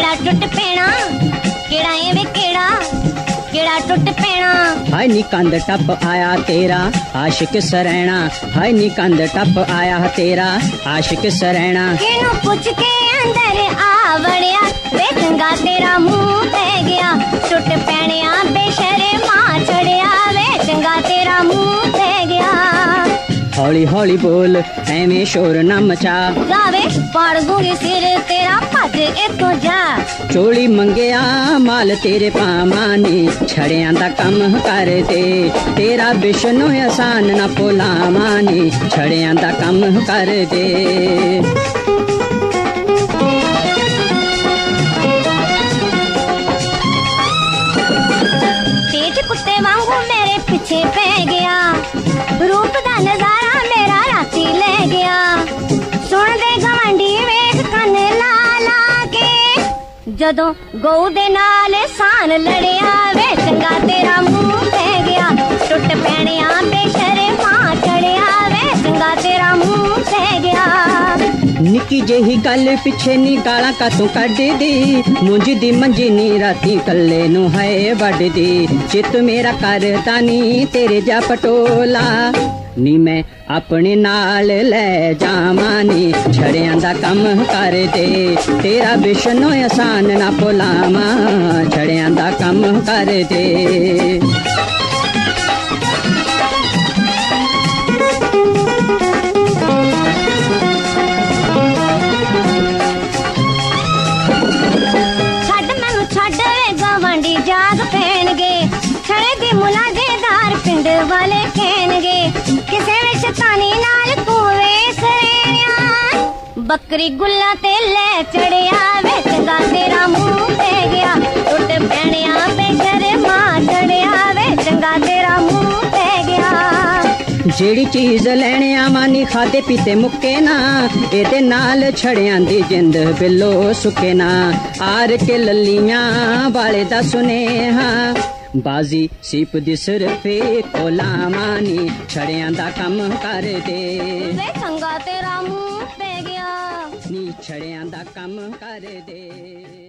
केड़ा टुट पैना, केड़ा एवे केड़ा टुट पैना। हाय नी कंध टप आया तेरा आशिक सरैना, हाय नी कंध टप आया तेरा आशिक सरैना। किनू पुछ के अंदर आ वड़िया, वे चंगा तेरा मुंह पै गया, टुट पैणिया बेशर्मा चढ़िया, वे चंगा तेरा मुंह पै गया। हौली हौली बोल एवें शोर न मचा, जावे पाड़ दूंगी सिर तेरा भज इत्थों जा। चोली मंगिया माल तेरे पामानी, छड़ियां दा कम कर दे, तेरा बिशनो आसान ना भुलावानी, छड़ियां दा कम कर दे। तेज कुत्ते वांगू मेरे पीछे पै गया, रूप दा नजारा मेरा राती ले गया। सुन दे गवांडी वेख कन ला ला के, जदों गऊ दे नाल सान लड़िया, वे चंगा तेरा मुंह पै गया, टुट पैणिया बेशर्मा चढ़िया, वे चंगा तेरा मुंह पै गया। निक्की जेही गल पिछे नी गाला कातों कढ दी, मुंज दी मंजी नी राती कल्ले नू है वड दी, चित मेरा करदा नी तेरे जा पटोला, नी मैं अपने नाल ले जावां नी, छड़ियां दा कम कर दे, तेरा बिशनो आसान ना भुलावां, छड़ियां दा कम कर दे। जाग पैणगे छड़े दी मुलाजेदार पिंड वाले कहणगे, किसे वे शैतानी नाल तू वेस रैणिया, बकरी गुल्ला ते ले चढ़िया, वे चंगा तेरा मुंह पै गया, टुट पैणिया बेशर्मा चढ़िया, वे चंगा तेरा मुंह पै गया। जेड़ी चीज लैणे आवानी खादे पीते मुक्के ना, एदे नाल छड़ियां दी जिंद बिलो सुके ना, आर के ललियां वाले दा सुनेहा, बाजी सीप दी सिरफे कोलावानी, छड़ियां दा कम कर दे, वे चंगा तेरा मुंह पै गया, नी छड़ियां दा कम कर दे।